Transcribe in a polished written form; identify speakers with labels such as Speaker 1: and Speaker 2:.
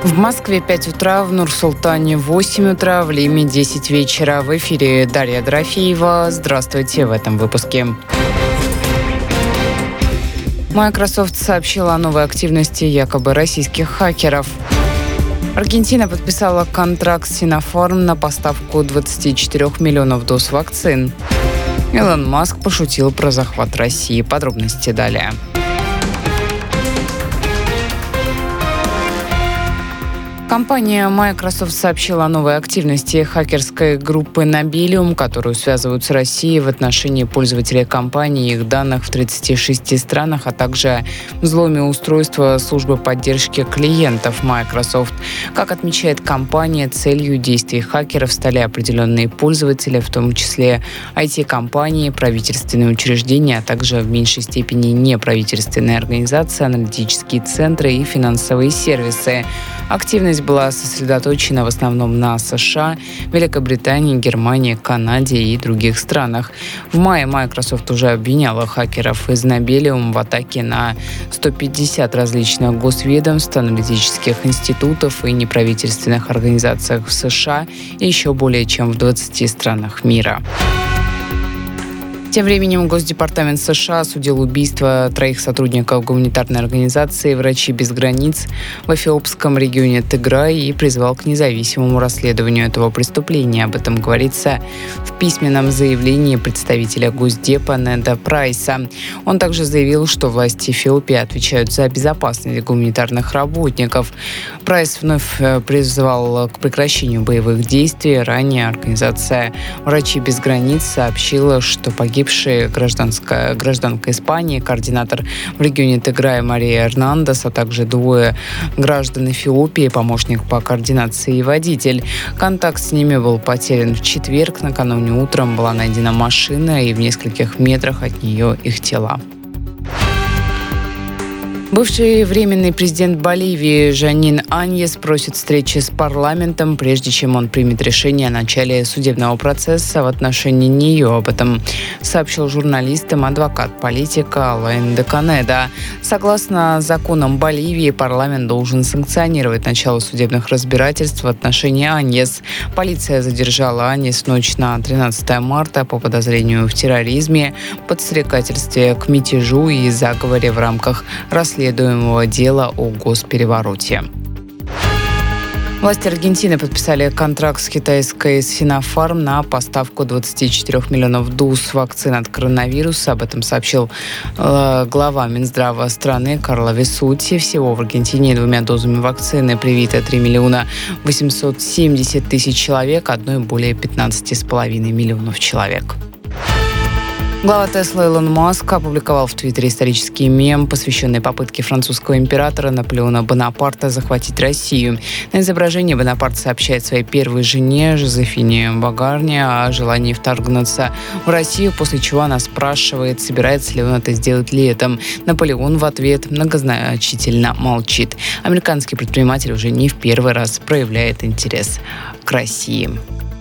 Speaker 1: В Москве 5 утра, в Нур-Султане 8 утра, в Лиме 10 вечера. В эфире Дарья Дорофеева. Здравствуйте в этом выпуске. Microsoft сообщила о новой активности якобы российских хакеров. Аргентина подписала контракт с Sinopharm на поставку 24 миллионов доз вакцин. Илон Маск пошутил про захват России. Подробности далее. Компания Microsoft сообщила о новой активности хакерской группы Nobelium, которую связывают с Россией в отношении пользователей компании и их данных в 36 странах, а также взломе устройства службы поддержки клиентов Microsoft. Как отмечает компания, целью действий хакеров стали определенные пользователи, в том числе IT-компании, правительственные учреждения, а также в меньшей степени неправительственные организации, аналитические центры и финансовые сервисы. Активность была сосредоточена в основном на США, Великобритании, Германии, Канаде и других странах. В мае Microsoft уже обвиняла хакеров из Nobelium в атаке на 150 различных госведомств, аналитических институтов и неправительственных организациях в США и еще более чем в 20 странах мира. Тем временем Госдепартамент США осудил убийство 3 сотрудников гуманитарной организации «Врачи без границ» в эфиопском регионе Тиграй и призвал к независимому расследованию этого преступления. Об этом говорится в письменном заявлении представителя Госдепа Неда Прайса. Он также заявил, что власти Эфиопии отвечают за безопасность гуманитарных работников. Прайс вновь призвал к прекращению боевых действий. Ранее организация «Врачи без границ» сообщила, что погибшая гражданка Испании, координатор в регионе Тиграй Мария Эрнандес, а также 2 граждан Эфиопии, помощник по координации и водитель. Контакт с ними был потерян в четверг. Накануне утром была найдена машина, и в нескольких метрах от нее их тела. Бывший временный президент Боливии Жанин Аньес просит встречи с парламентом, прежде чем он примет решение о начале судебного процесса в отношении нее. Об этом сообщил журналистам адвокат политика Алайн де Канеда. Согласно законам Боливии, парламент должен санкционировать начало судебных разбирательств в отношении Аньес. Полиция задержала Аньес в ночь на 13 марта по подозрению в терроризме, подстрекательстве к мятежу и заговоре в рамках расследования дела о госперевороте. Власти Аргентины подписали контракт с китайской Sinopharm на поставку 24 миллионов доз вакцин от коронавируса. Об этом сообщил глава Минздрава страны Карло Висутти. Всего в Аргентине 2 дозами вакцины привито 3 миллиона 870 тысяч человек, одной более 15,5 миллионов человек. Глава Tesla Илон Маск опубликовал в Твиттере исторический мем, посвященный попытке французского императора Наполеона Бонапарта захватить Россию. На изображении Бонапарт сообщает своей первой жене Жозефине Богарне о желании вторгнуться в Россию, после чего она спрашивает, собирается ли он это сделать летом. Наполеон в ответ многозначительно молчит. Американский предприниматель уже не в первый раз проявляет интерес к России.